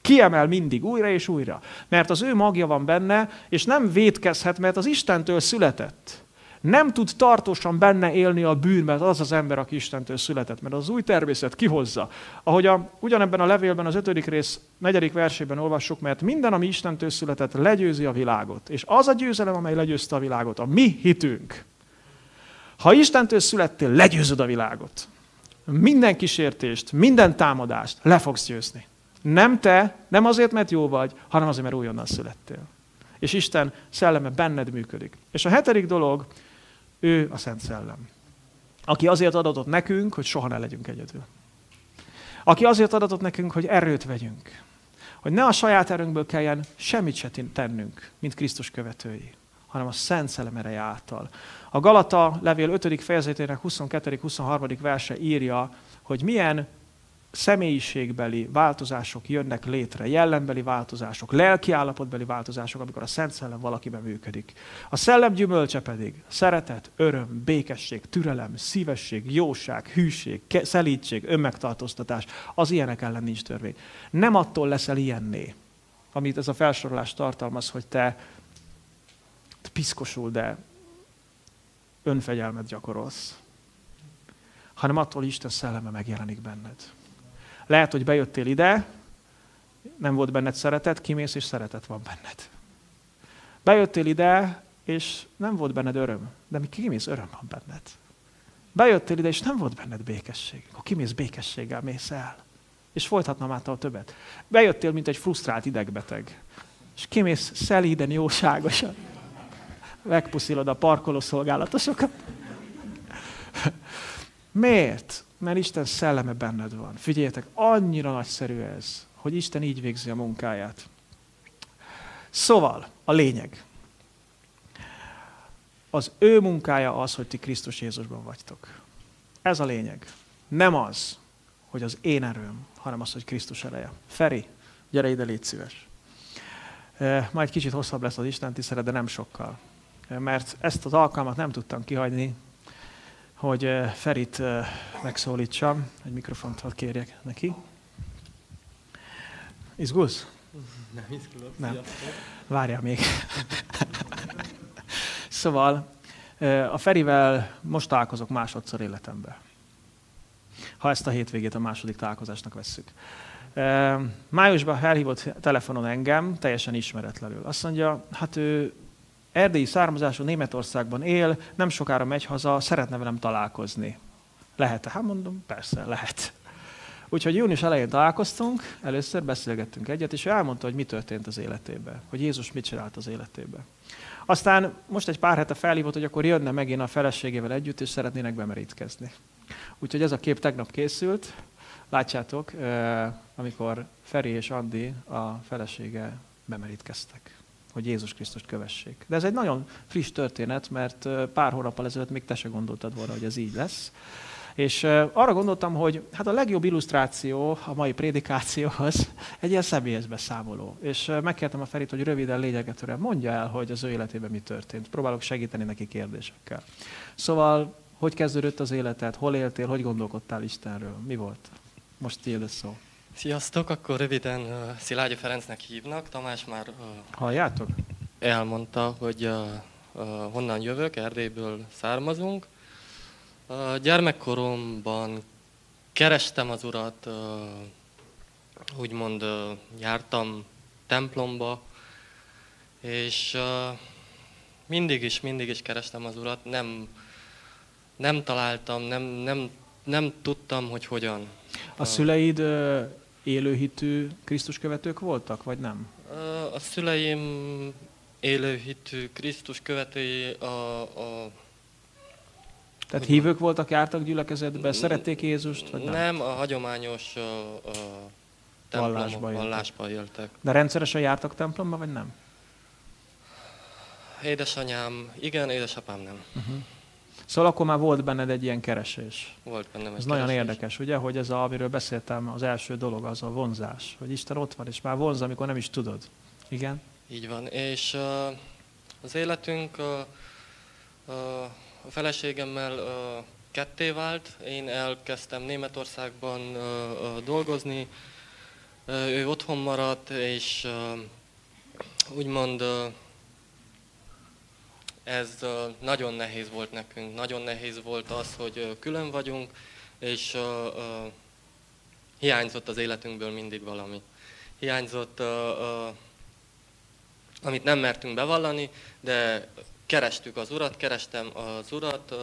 Kiemel mindig, újra és újra. Mert az ő magja van benne, és nem vétkezhet, mert az Istentől született. Nem tud tartósan benne élni a bűn, mert az az ember, aki Istentől született, mert az új természet kihozza. Ahogy ugyanebben a levélben az 5. rész 4. versében olvassuk, mert minden, ami Istentől született, legyőzi a világot. És az a győzelem, amely legyőzte a világot, a mi hitünk. Ha Istentől születtél, legyőzöd a világot. Minden kísértést, minden támadást le fogsz győzni. Nem te, nem azért, mert jó vagy, hanem azért, mert újonnan születtél. És Isten szelleme benned működik. És a 7. dolog, ő a Szent Szellem. Aki azért adatott nekünk, hogy soha ne legyünk egyedül. Aki azért adatott nekünk, hogy erőt vegyünk. Hogy ne a saját erőnkből kelljen semmit se tennünk, mint Krisztus követői, hanem a Szent Szellem ereje által. A Galata levél 5. fejezetének 22.-23. verse írja, hogy milyen személyiségbeli változások jönnek létre, jellembeli változások, lelkiállapotbeli változások, amikor a Szent Szellem valakiben működik. A szellem gyümölcse pedig szeretet, öröm, békesség, türelem, szívesség, jóság, hűség, szelídség, önmegtartóztatás. Az ilyenek ellen nincs törvény. Nem attól leszel ilyenné, amit ez a felsorolás tartalmaz, hogy te piszkosul, de önfegyelmet gyakorolsz, hanem attól Isten szelleme megjelenik benned. Lehet, hogy bejöttél ide, nem volt benned szeretet, kimész és szeretet van benned. Bejöttél ide, és nem volt benned öröm, de mi kimész, öröm van benned. Bejöttél ide, és nem volt benned békesség, akkor kimész békességgel, mész el. És folytatnám által többet. Bejöttél, mint egy frusztrált idegbeteg, és kimész szelíden, jóságosan. Megpuszilod a parkolószolgálatosokat. Miért? Mert Isten szelleme benned van. Figyeljetek, annyira nagyszerű ez, hogy Isten így végzi a munkáját. Szóval, a lényeg. Az ő munkája az, hogy ti Krisztus Jézusban vagytok. Ez a lényeg. Nem az, hogy az én erőm, hanem az, hogy Krisztus ereje. Feri, gyere ide, légy szíves. Majd kicsit hosszabb lesz az Isten tisztelet, de nem sokkal. Mert ezt az alkalmat nem tudtam kihagyni, hogy Ferit megszólítsam. Egy mikrofont hadd kérjek neki. Izgulsz? Nem izgulok. Nem. Várjál még. Szóval a Ferivel most találkozok másodszor életemben. Ha ezt a hétvégét a második találkozásnak vesszük. Májusban felhívott telefonon engem, teljesen ismeretlenül. Azt mondja, hát ő erdélyi származású, Németországban él, nem sokára megy haza, szeretne velem találkozni. Lehet-e? Hát mondom, persze, lehet. Úgyhogy június elején találkoztunk, először beszélgettünk egyet, és ő elmondta, hogy mi történt az életében, hogy Jézus mit csinált az életében. Aztán most egy pár hete felhívott, hogy akkor jönne megint a feleségével együtt, és szeretnének bemerítkezni. Úgyhogy ez a kép tegnap készült. Látjátok, amikor Feri és Andi, a felesége bemerítkeztek, hogy Jézus Krisztust kövessék. De ez egy nagyon friss történet, mert pár hónappal ezelőtt még te se gondoltad volna, hogy ez így lesz. És arra gondoltam, hogy hát a legjobb illusztráció a mai prédikációhoz egy ilyen személyes beszámoló. És megkértem a Ferit, hogy röviden, lényegetően mondja el, hogy az ő életében mi történt. Próbálok segíteni neki kérdésekkel. Szóval, hogy kezdődött az életed, hol éltél, hogy gondolkodtál Istenről, mi volt? Most tiéd a szó. Sziasztok, akkor röviden Szilágyi Ferencnek hívnak. Tamás már Halljátok? elmondta, hogy honnan jövök, Erdélyből származunk. Gyermekkoromban kerestem az Urat, úgymond jártam templomba, és mindig is kerestem az Urat, nem találtam, nem tudtam, hogy hogyan. A szüleid élőhitű Krisztus követők voltak, vagy nem? A szüleim élőhitű Krisztus követői Tehát hívők voltak, jártak gyülekezetbe, szerették Jézust, vagy nem? Nem, a hagyományos vallásba éltek. De rendszeresen jártak templomba, vagy nem? Édesanyám igen, édesapám nem. Szóval akkor már volt benned egy ilyen keresés. Volt bennem egy Ez nagyon keresés. érdekes, ugye, hogy ez amiről beszéltem, az első dolog, az a vonzás. Hogy Isten ott van, és már vonz, amikor nem is tudod. Igen? Így van, és az életünk a feleségemmel ketté vált. Én elkezdtem Németországban dolgozni, Ő otthon maradt, és úgymond ez nagyon nehéz volt nekünk. Nagyon nehéz volt az, hogy külön vagyunk, és hiányzott az életünkből mindig valami. Hiányzott, amit nem mertünk bevallani, de kerestük az Urat, kerestem az Urat,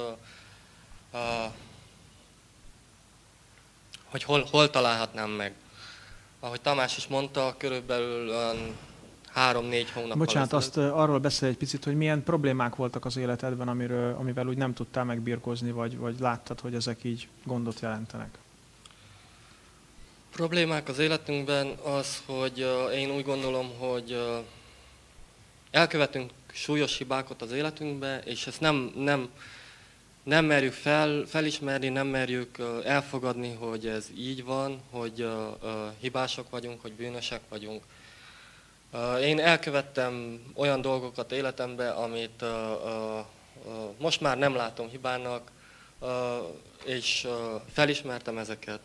hogy hol találhatnám meg. Ahogy Tamás is mondta, körülbelül 3-4 hónap. Bocsánat, azt arról beszélj egy picit, hogy milyen problémák voltak az életedben, amivel úgy nem tudtál megbirkózni, vagy láttad, hogy ezek így gondot jelentenek. Problémák az életünkben az, hogy én úgy gondolom, hogy elkövetünk súlyos hibákat az életünkbe, és ezt nem merjük felismerni, nem merjük elfogadni, hogy ez így van, hogy hibások vagyunk, hogy bűnösek vagyunk. Én elkövettem olyan dolgokat életemben, amit most már nem látom hibának, és felismertem ezeket.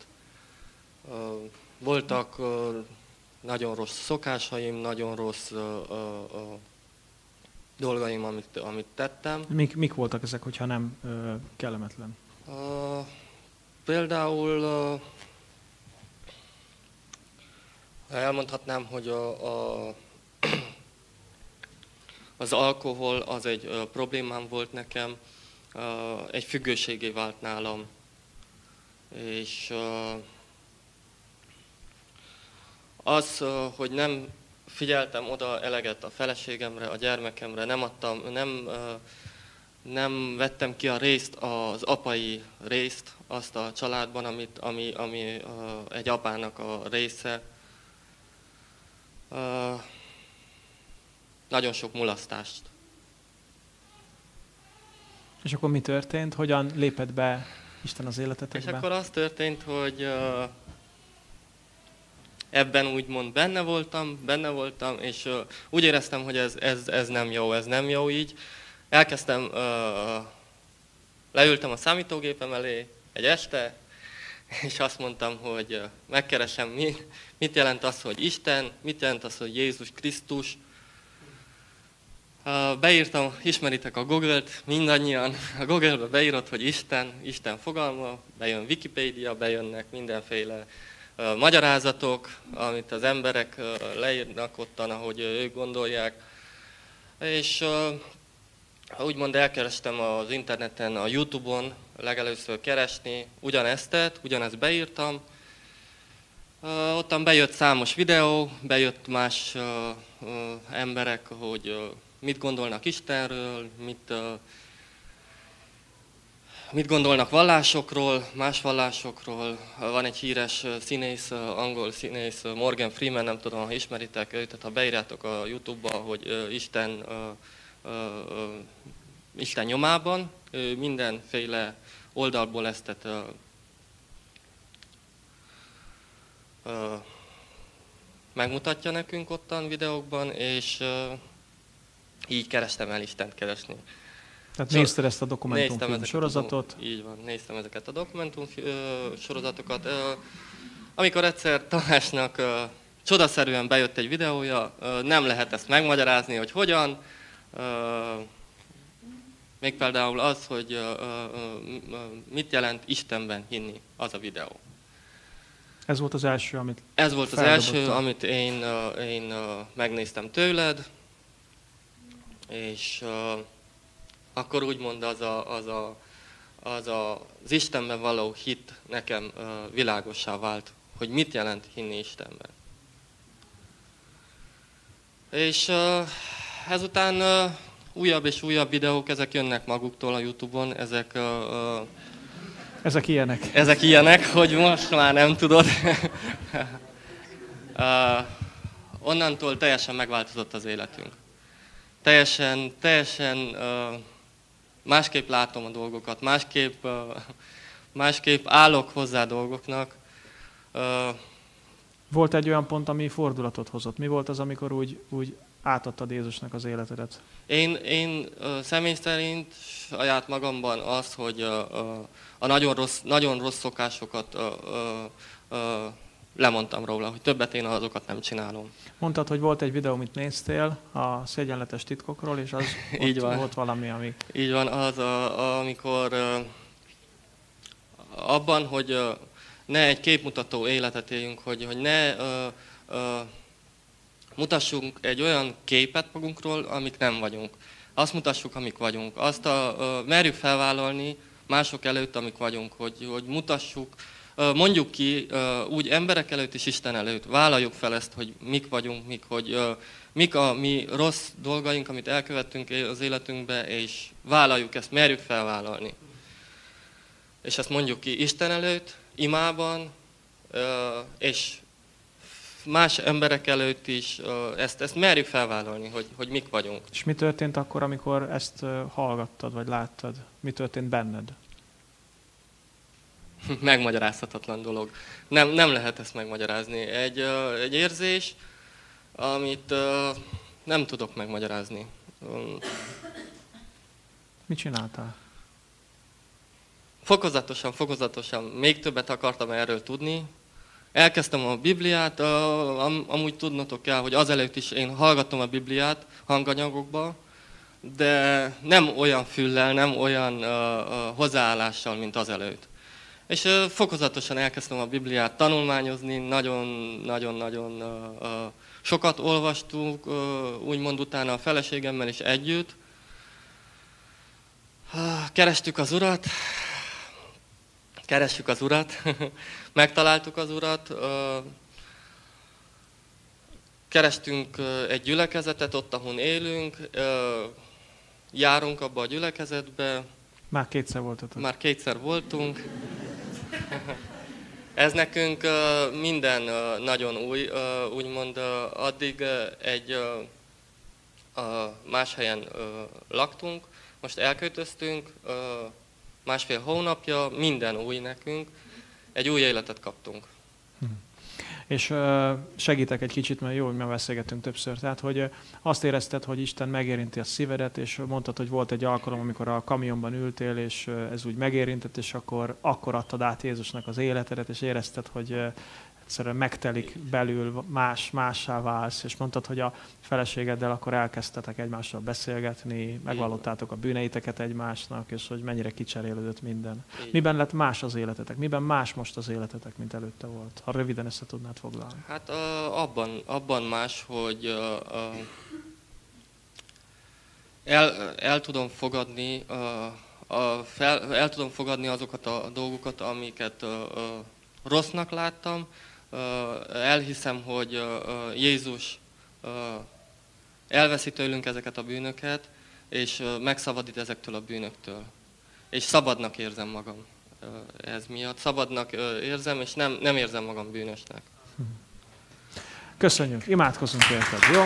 Voltak nagyon rossz szokásaim, nagyon rossz dolgaim, amit tettem. Mik voltak ezek, hogyha nem kellemetlen? Például elmondhatnám, hogy az alkohol az egy problémám volt nekem, egy függőségé vált nálam. És az, hogy nem figyeltem oda eleget a feleségemre, a gyermekemre, nem vettem ki a részt, az apai részt, azt a családban, ami egy apának a része. Nagyon sok mulasztást. És akkor mi történt? Hogyan lépett be Isten az életetekbe? És akkor az történt, hogy ebben úgymond benne voltam, és úgy éreztem, hogy ez nem jó így. Elkezdtem, leültem a számítógépem elé egy este, és azt mondtam, hogy megkeresem, mit jelent az, hogy Isten, mit jelent az, hogy Jézus Krisztus. Beírtam, ismeritek a Google-t, mindannyian, a Google-be beírod, hogy Isten fogalma, bejön Wikipédia, bejönnek mindenféle magyarázatok, amit az emberek leírnak ottan, ahogy ők gondolják. És úgymond elkerestem az interneten, a YouTube-on legelőször keresni ugyanezt beírtam. Ottan bejött számos videó, bejött más emberek, hogy mit gondolnak Istenről, mit gondolnak vallásokról, más vallásokról. Van egy híres színész, angol színész, Morgan Freeman, nem tudom, ha ismeritek őt, tehát ha beírjátok a YouTube-ba, hogy Isten nyomában, mindenféle oldalból ezt megmutatja nekünk ottan videókban, és így kerestem el Istent keresni. Tehát nézted ezt a dokumentumfilm sorozatot? Így van, néztem ezeket a dokumentum sorozatokat. Amikor egyszer Tamásnak csodaszerűen bejött egy videója, nem lehet ezt megmagyarázni, hogy hogyan. Még például az, hogy mit jelent Istenben hinni, az a videó. Ez volt az első, amit Ez volt az első, amit én megnéztem tőled, és akkor úgymond az Istenben való hit nekem világossá vált, hogy mit jelent hinni Istenben. És ezután újabb és újabb videók, ezek jönnek maguktól a YouTube-on, ezek ilyenek. Ezek ilyenek, hogy most már nem tudod. Onnantól teljesen megváltozott az életünk. Teljesen másképp látom a dolgokat, másképp állok hozzá dolgoknak. Volt egy olyan pont, ami fordulatot hozott. Mi volt az, amikor úgy átadtad Jézusnak az életedet? Én személy szerint saját magamban az, hogy a nagyon rossz szokásokat lemondtam róla, hogy többet én azokat nem csinálom. Mondtad, hogy volt egy videó, amit néztél a szégyenletes titkokról, és az Így van. volt valami, ami... Így van, az, amikor abban, hogy ne egy képmutató életet éljünk, hogy ne mutassunk egy olyan képet magunkról, amik nem vagyunk. Azt mutassuk, amik vagyunk. Azt merjük felvállalni mások előtt, amik vagyunk, hogy mutassuk, mondjuk ki úgy emberek előtt és Isten előtt. Vállaljuk fel ezt, hogy mik vagyunk, mik a mi rossz dolgaink, amit elkövettünk az életünkbe, és vállaljuk ezt, merjük felvállalni. És ezt mondjuk ki Isten előtt, imában, és más emberek előtt is ezt merjük felvállalni, hogy mik vagyunk. És mi történt akkor, amikor ezt hallgattad, vagy láttad? Mi történt benned? Megmagyarázhatatlan dolog. Nem lehet ezt megmagyarázni. Egy érzés, amit nem tudok megmagyarázni. Mit csináltál? Fokozatosan még többet akartam erről tudni. Elkezdtem a Bibliát, amúgy tudnotok kell, hogy azelőtt is én hallgattam a Bibliát hanganyagokba, de nem olyan füllel, nem olyan hozzáállással, mint azelőtt. És fokozatosan elkezdtem a Bibliát tanulmányozni, nagyon-nagyon sokat olvastuk, úgymond utána a feleségemmel is együtt. Kerestük az Urat, megtaláltuk az Urat, kerestünk egy gyülekezetet ott, ahol élünk, járunk abba a gyülekezetbe. Már kétszer voltatok. Már kétszer voltunk. Ez nekünk minden nagyon új, úgymond addig egy más helyen laktunk, most elköltöztünk, 1,5 hónapja, minden új nekünk, egy új életet kaptunk. És segítek egy kicsit, mert jó, hogy már beszélgettünk többször. Tehát, hogy azt érezted, hogy Isten megérinti a szívedet, és mondtad, hogy volt egy alkalom, amikor a kamionban ültél, és ez úgy megérintett, és akkor adtad át Jézusnak az életedet, és érezted, hogy egyszerűen megtelik belül, mássá válsz, és mondtad, hogy a feleségeddel akkor elkezdtetek egymással beszélgetni, megvallottátok a bűneiteket egymásnak, és hogy mennyire kicserélődött minden. Miben lett más az életetek? Miben más most az életetek, mint előtte volt? Ha röviden össze tudnád foglalni. Hát abban más, hogy el tudom fogadni, el tudom fogadni azokat a dolgokat, amiket rossznak láttam. Elhiszem, hogy Jézus elveszi tőlünk ezeket a bűnöket, és megszabadít ezektől a bűnöktől. És szabadnak érzem magam ez miatt. Szabadnak érzem, és nem érzem magam bűnösnek. Köszönjük, imádkozunk érted, jó?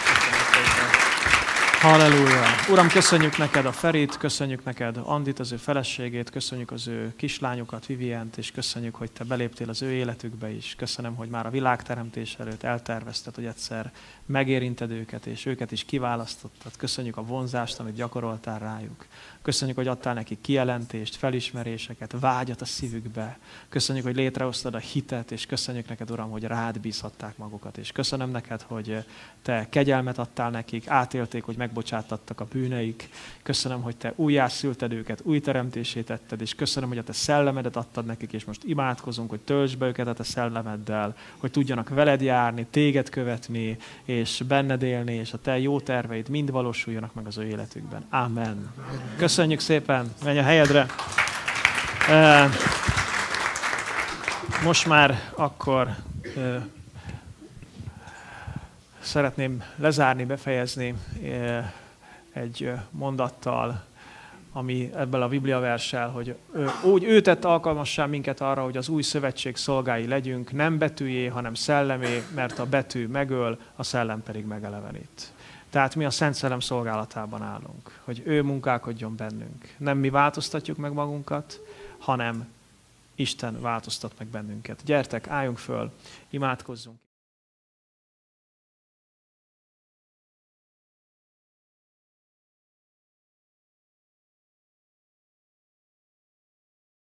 Halleluja! Uram, köszönjük neked a Ferit, köszönjük neked Andit, az ő feleségét, köszönjük az ő kislányukat, Vivient, és köszönjük, hogy te beléptél az ő életükbe is. Köszönöm, hogy már a világteremtés előtt eltervezted, hogy egyszer megérinted őket, és őket is kiválasztottad. Köszönjük a vonzást, amit gyakoroltál rájuk. Köszönjük, hogy adtál nekik kijelentést, felismeréseket, vágyat a szívükbe. Köszönjük, hogy létrehoztad a hitet, és köszönjük neked, Uram, hogy rád bízhatták magukat. És köszönöm neked, hogy te kegyelmet adtál nekik, átélték, hogy megbocsátattak a bűneik. Köszönöm, hogy te újjászülted őket, új teremtését tetted, és köszönöm, hogy a te szellemedet adtad nekik, és most imádkozunk, hogy töltsd be őket a te szellemeddel, hogy tudjanak veled járni, téged követni, és benned élni, és a te jó terveid mind valósuljanak meg az ő életükben. Amen. Köszönjük szépen, menj a helyedre. Most már akkor szeretném lezárni, befejezni egy mondattal, ami ebből a bibliaverssel, hogy úgy ő tett alkalmassá minket arra, hogy az új szövetség szolgái legyünk, nem betűjé, hanem szellemé, mert a betű megöl, a szellem pedig megelevenít. Tehát mi a Szent Szellem szolgálatában állunk, hogy ő munkálkodjon bennünk. Nem mi változtatjuk meg magunkat, hanem Isten változtat meg bennünket. Gyertek, álljunk föl, imádkozzunk.